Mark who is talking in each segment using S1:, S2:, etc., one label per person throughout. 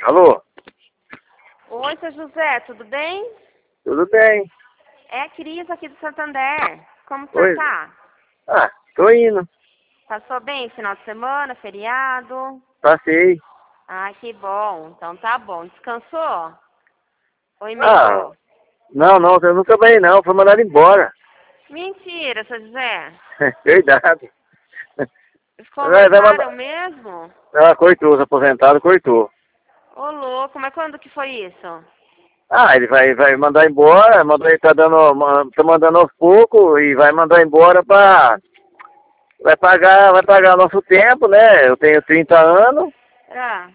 S1: Alô?
S2: Oi, seu José, tudo bem?
S1: Tudo bem?
S2: É a Cris aqui do Santander. Como o
S1: Oi.
S2: senhor tá?
S1: Ah, tô indo.
S2: Passou bem final de semana, feriado?
S1: Passei.
S2: Ai, que bom. Então tá bom. Descansou? Ou
S1: Ah,
S2: emendou?
S1: não, eu não trabalhei não, foi mandado embora.
S2: Mentira, seu José.
S1: Verdade.
S2: Eles
S1: Vai
S2: conversaram
S1: mandar.
S2: mesmo?
S1: Ah, cortou, os aposentados cortou.
S2: Ô, louco, mas quando que foi isso?
S1: Ah, ele vai mandar embora, ele tá mandando aos poucos e vai mandar embora vai pagar nosso tempo, né? Eu tenho 30 anos,
S2: Ah,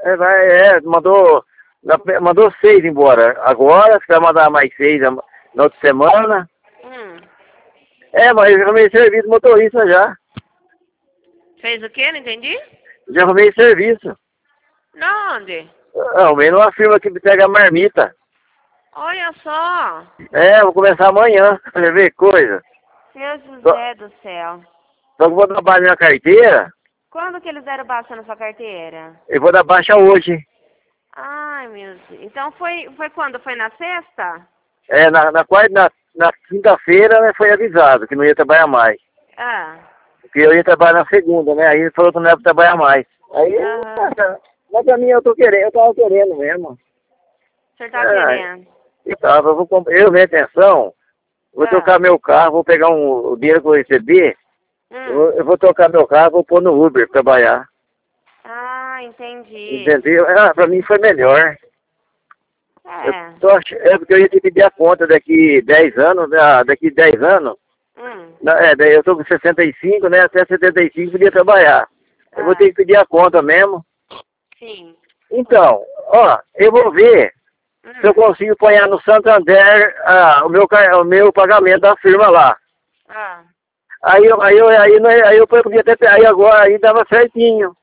S1: mandou 6 embora. Agora, você vai mandar mais 6 na outra semana.
S2: hum.
S1: Mas eu já arrumei serviço de motorista já.
S2: Fez o quê? Não entendi?
S1: Já arrumei serviço.
S2: Não, onde?
S1: Arrumei numa firma que pega marmita.
S2: Olha só.
S1: Vou começar amanhã. Você vê coisa.
S2: Meu
S1: Só,
S2: José do céu.
S1: só que eu vou dar baixa na carteira.
S2: Quando que eles deram baixa na sua carteira?
S1: Eu vou dar baixa hoje.
S2: Ai, meu Deus. Então foi quando? Foi na sexta?
S1: Na quinta-feira, né, foi avisado que não ia trabalhar mais.
S2: Ah.
S1: Que eu ia trabalhar na segunda, né? Aí ele falou que não ia trabalhar mais. Aí,
S2: Aham.
S1: mas pra mim eu tava querendo mesmo.
S2: O senhor tá
S1: Ah,
S2: querendo?
S1: eu vou comprar, minha intenção, vou
S2: Ah.
S1: trocar meu carro, vou pegar o dinheiro que eu receber,
S2: Hum.
S1: eu vou trocar meu carro, vou pôr no Uber pra trabalhar.
S2: Ah, entendi.
S1: Entendeu? Pra mim foi melhor.
S2: É.
S1: Porque eu ia te pedir a conta daqui 10 anos, daqui 10 anos, daí eu tô com 65, né? Até 75 podia trabalhar. Eu vou ter
S2: Ah.
S1: que pedir a conta mesmo.
S2: Sim.
S1: Então, eu vou ver se eu consigo apanhar no Santander o meu pagamento da firma lá.
S2: Ah.
S1: Aí eu podia até, aí agora aí dava certinho.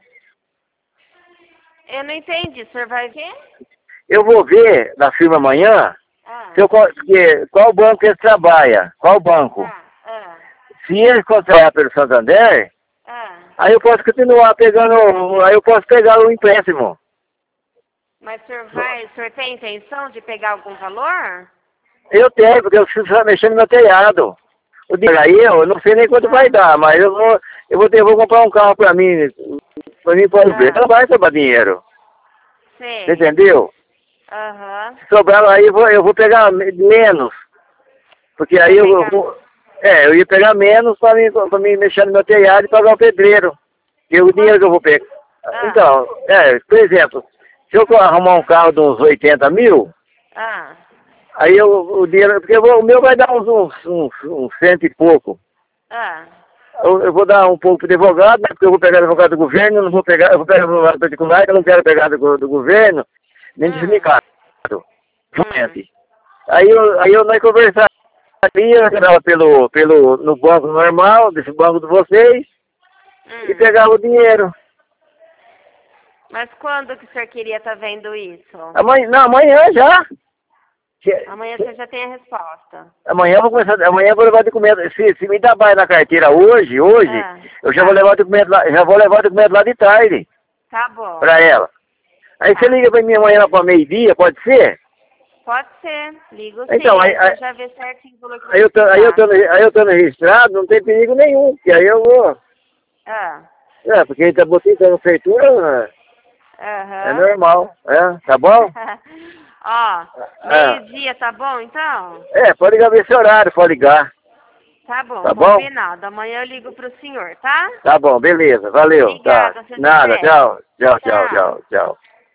S2: Eu não entendi. O senhor vai ver?
S1: Eu vou ver da firma amanhã
S2: Ah.
S1: qual banco eles trabalham, qual banco.
S2: Ah. Ah.
S1: Se eles contratar pelo Santander,
S2: Ah.
S1: aí eu posso continuar pegando, aí eu posso pegar o empréstimo.
S2: Mas o senhor tem intenção de pegar algum valor?
S1: Eu tenho, porque eu preciso mexer no meu telhado. O dinheiro aí, eu não sei nem quanto vai dar, mas eu vou comprar um carro pra mim pode ver. Não vai sobrar dinheiro.
S2: Sei.
S1: Você entendeu?
S2: Aham.
S1: Se sobrar aí eu vou pegar menos. Porque aí eu ia pegar menos pra mim mexer no meu telhado e pagar o pedreiro. E o dinheiro que eu vou pegar. Então, por exemplo, se eu arrumar um carro de uns 80 mil,
S2: Ah.
S1: aí o dinheiro, porque o meu vai dar uns cento e pouco.
S2: Ah.
S1: Eu vou dar um pouco pro advogado, né, porque eu vou pegar advogado do governo, eu vou pegar advogado particular, que eu não quero pegar do governo, nem de sindicato. Aí nós conversamos eu entrava no banco normal, desse banco de vocês, e pegava o dinheiro.
S2: Mas quando que o senhor queria estar vendo isso?
S1: Amanhã já.
S2: Amanhã você já tem a resposta.
S1: Amanhã eu vou levar documento. Se me dá baixo na carteira hoje, eu já vou levar o documento lá de tarde.
S2: Tá bom.
S1: Pra ela. Aí você liga pra mim amanhã pra meio-dia, pode ser?
S2: Pode ser. Ligo sim.
S1: Então,
S2: Aí você já vê certinho o valor que
S1: aí eu tô registrado, não tem perigo nenhum, porque aí eu vou. Porque ele tá botando a feitura, é normal, tá bom?
S2: Ó, meio-dia, tá bom então?
S1: Pode ligar nesse horário, pode ligar.
S2: Tá bom,
S1: Tá bom?
S2: combinado. Amanhã eu ligo pro senhor, tá?
S1: Tá bom, beleza, valeu.
S2: Obrigada,
S1: Tá.
S2: seu
S1: Nada,
S2: José.
S1: tchau, tchau, tchau, tchau, tchau.